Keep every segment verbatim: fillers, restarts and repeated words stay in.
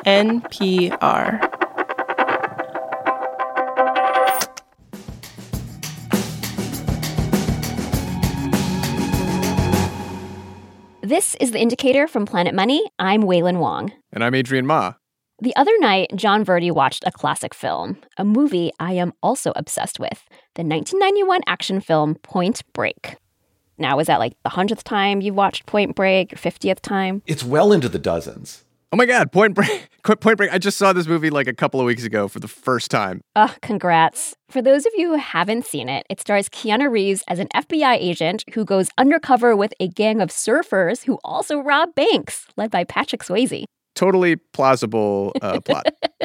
N P R. This is The Indicator from Planet Money. I'm Wailin Wong. And I'm Adrian Ma. The other night, John Verdi watched a classic film, a movie I am also obsessed with, the nineteen ninety-one action film Point Break. Now, is that like the hundredth time you've watched Point Break, or fiftieth time? It's well into the dozens. Oh my God, Point Break. Point Break. I just saw this movie like a couple of weeks ago for the first time. Ugh, congrats. For those of you who haven't seen it, it stars Keanu Reeves as an F B I agent who goes undercover with a gang of surfers who also rob banks, led by Patrick Swayze. Totally plausible uh, plot.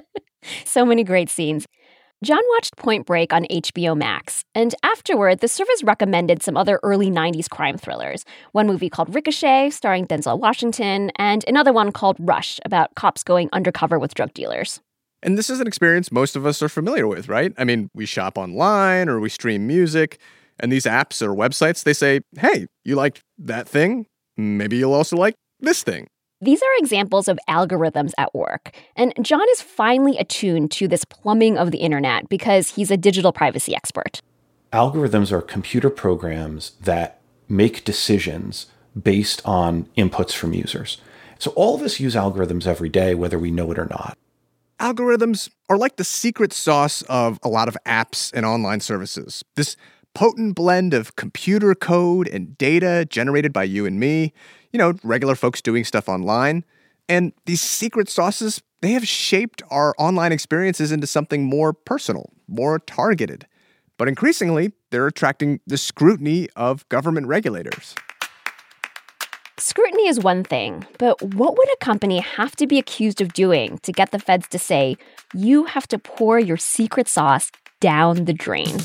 So many great scenes. John watched Point Break on H B O Max, and afterward, the service recommended some other early nineties crime thrillers. One movie called Ricochet, starring Denzel Washington, and another one called Rush, about cops going undercover with drug dealers. And this is an experience most of us are familiar with, right? I mean, we shop online or we stream music, and these apps or websites, they say, hey, you liked that thing? Maybe you'll also like this thing. These are examples of algorithms at work, and John is finally attuned to this plumbing of the internet because he's a digital privacy expert. Algorithms are computer programs that make decisions based on inputs from users. So all of us use algorithms every day, whether we know it or not. Algorithms are like the secret sauce of a lot of apps and online services. This potent blend of computer code and data generated by you and me, you know, regular folks doing stuff online. And these secret sauces, they have shaped our online experiences into something more personal, more targeted. But increasingly, they're attracting the scrutiny of government regulators. Scrutiny is one thing, but what would a company have to be accused of doing to get the feds to say, you have to pour your secret sauce down the drain?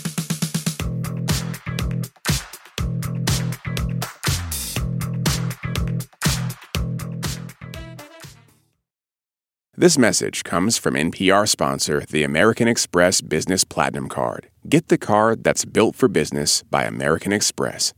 This message comes from N P R sponsor, the American Express Business Platinum Card. Get the card that's built for business by American Express.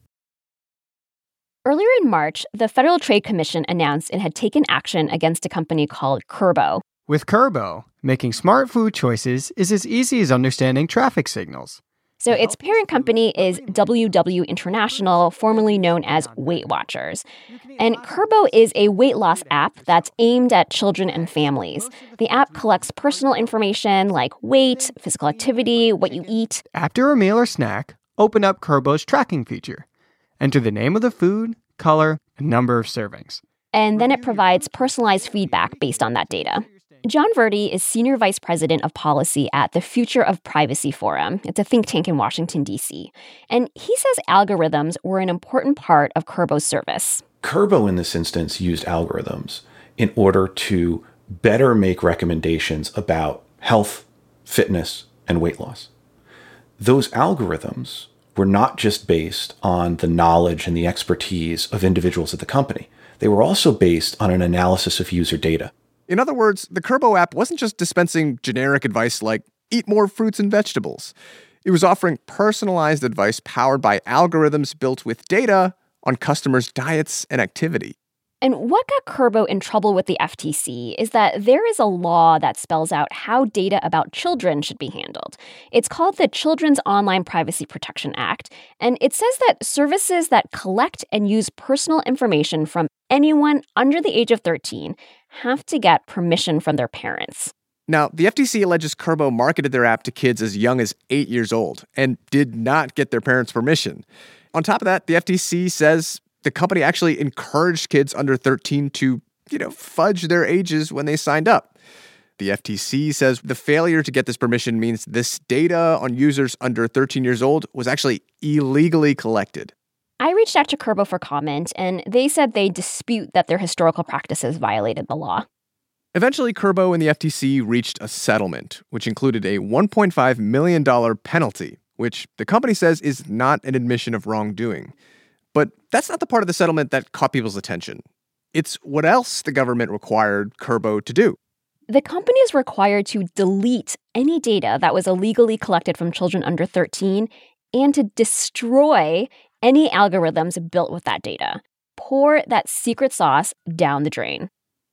Earlier in March, the Federal Trade Commission announced it had taken action against a company called Kurbo. With Kurbo, making smart food choices is as easy as understanding traffic signals. So its parent company is W W International, formerly known as Weight Watchers. And Kurbo is a weight loss app that's aimed at children and families. The app collects personal information like weight, physical activity, what you eat. After a meal or snack, open up Kurbo's tracking feature. Enter the name of the food, color, and number of servings. And then it provides personalized feedback based on that data. John Verdi is Senior Vice President of Policy at the Future of Privacy Forum. It's a think tank in Washington, D C. And he says algorithms were an important part of Kurbo's service. Kurbo, in this instance, used algorithms in order to better make recommendations about health, fitness, and weight loss. Those algorithms were not just based on the knowledge and the expertise of individuals at the company. They were also based on an analysis of user data. In other words, the Kurbo app wasn't just dispensing generic advice like, eat more fruits and vegetables. It was offering personalized advice powered by algorithms built with data on customers' diets and activity. And what got Kurbo in trouble with the F T C is that there is a law that spells out how data about children should be handled. It's called the Children's Online Privacy Protection Act, and it says that services that collect and use personal information from anyone under the age of thirteen have to get permission from their parents. Now, the F T C alleges Kurbo marketed their app to kids as young as eight years old and did not get their parents' permission. On top of that, the F T C says the company actually encouraged kids under thirteen to, you know, fudge their ages when they signed up. The F T C says the failure to get this permission means this data on users under thirteen years old was actually illegally collected. I reached out to Kurbo for comment, and they said they dispute that their historical practices violated the law. Eventually, Kurbo and the F T C reached a settlement, which included a one point five million dollars penalty, which the company says is not an admission of wrongdoing. But that's not the part of the settlement that caught people's attention. It's what else the government required Kurbo to do. The company is required to delete any data that was illegally collected from children under thirteen and to destroy any algorithms built with that data. Pour that secret sauce down the drain.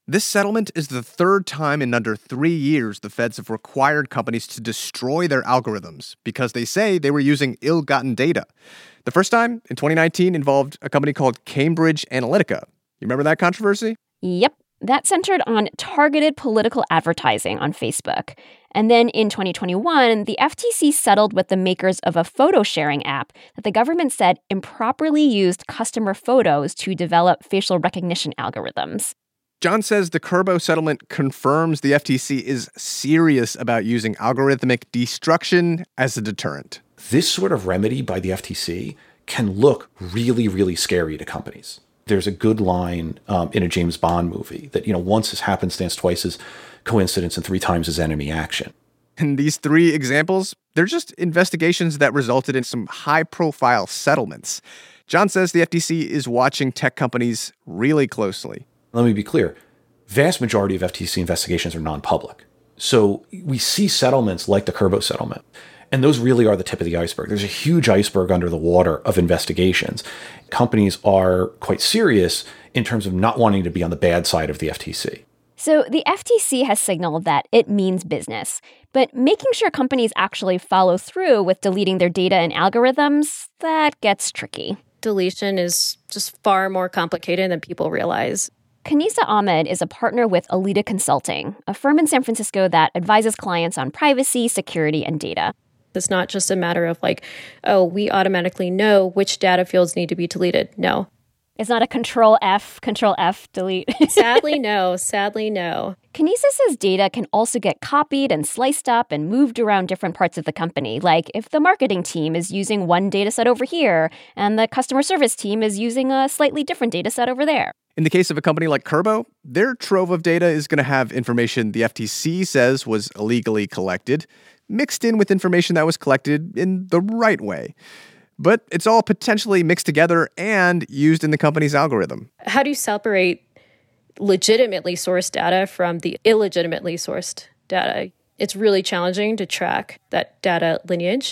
This settlement is the third time in under three years the feds have required companies to destroy their algorithms because they say they were using ill-gotten data. The first time, in twenty nineteen, involved a company called Cambridge Analytica. You remember that controversy? Yep. That centered on targeted political advertising on Facebook. And then in twenty twenty-one, the F T C settled with the makers of a photo-sharing app that the government said improperly used customer photos to develop facial recognition algorithms. John says the Curbo settlement confirms the F T C is serious about using algorithmic destruction as a deterrent. This sort of remedy by the F T C can look really, really scary to companies. There's a good line um, in a James Bond movie that, you know, once is happenstance, twice is coincidence, and three times is enemy action. And these three examples, they're just investigations that resulted in some high-profile settlements. John says the F T C is watching tech companies really closely. Let me be clear. Vast majority of F T C investigations are non-public. So we see settlements like the Curbo settlement, and those really are the tip of the iceberg. There's a huge iceberg under the water of investigations. Companies are quite serious in terms of not wanting to be on the bad side of the F T C. So the F T C has signaled that it means business, but making sure companies actually follow through with deleting their data and algorithms, that gets tricky. Deletion is just far more complicated than people realize. Kanisa Ahmed is a partner with Alita Consulting, a firm in San Francisco that advises clients on privacy, security, and data. It's not just a matter of like, oh, we automatically know which data fields need to be deleted. No. It's not a control F, control F, delete. Sadly, no. Sadly, no. Kanisa says data can also get copied and sliced up and moved around different parts of the company. Like if the marketing team is using one data set over here and the customer service team is using a slightly different data set over there. In the case of a company like Curbo, their trove of data is going to have information the F T C says was illegally collected, mixed in with information that was collected in the right way. But it's all potentially mixed together and used in the company's algorithm. How do you separate legitimately sourced data from the illegitimately sourced data? It's really challenging to track that data lineage,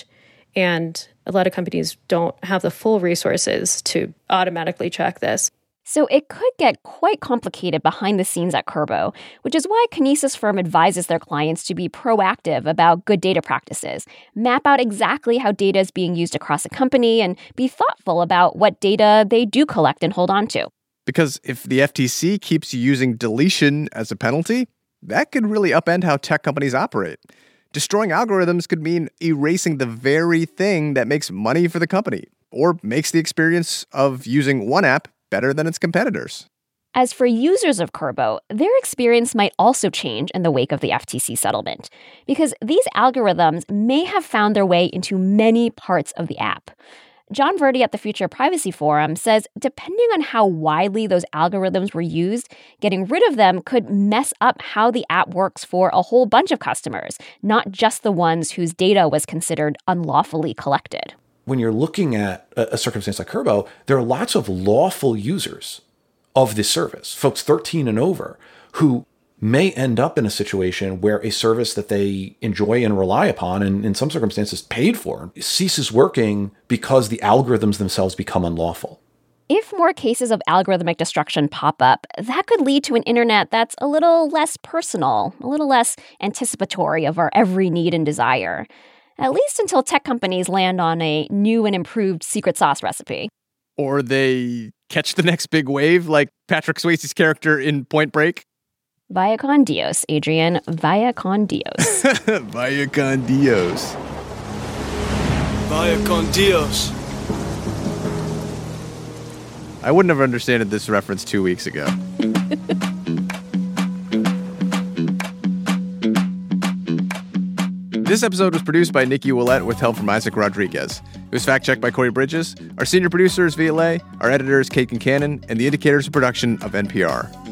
and a lot of companies don't have the full resources to automatically track this. So it could get quite complicated behind the scenes at Curbo, which is why Kanisa's firm advises their clients to be proactive about good data practices, map out exactly how data is being used across a company, and be thoughtful about what data they do collect and hold on to. Because if the F T C keeps using deletion as a penalty, that could really upend how tech companies operate. Destroying algorithms could mean erasing the very thing that makes money for the company, or makes the experience of using one app better than its competitors. As for users of Curbo, their experience might also change in the wake of the F T C settlement, because these algorithms may have found their way into many parts of the app. John Verdi at the Future Privacy Forum says depending on how widely those algorithms were used, getting rid of them could mess up how the app works for a whole bunch of customers, not just the ones whose data was considered unlawfully collected. When you're looking at a circumstance like Curbo, there are lots of lawful users of this service, folks thirteen and over, who may end up in a situation where a service that they enjoy and rely upon, and in some circumstances paid for, ceases working because the algorithms themselves become unlawful. If more cases of algorithmic destruction pop up, that could lead to an internet that's a little less personal, a little less anticipatory of our every need and desire. At least until tech companies land on a new and improved secret sauce recipe. Or they catch the next big wave, like Patrick Swayze's character in Point Break. Vaya con Dios, Adrian. Vaya con Dios. Vaya con Dios. Vaya con Dios. I wouldn't have understood this reference two weeks ago. This episode was produced by Nikki Willett with help from Isaac Rodriguez. It was fact-checked by Corey Bridges. Our senior producer is Violette. Our editor is Kate Concannon. And the indicator is a production of N P R.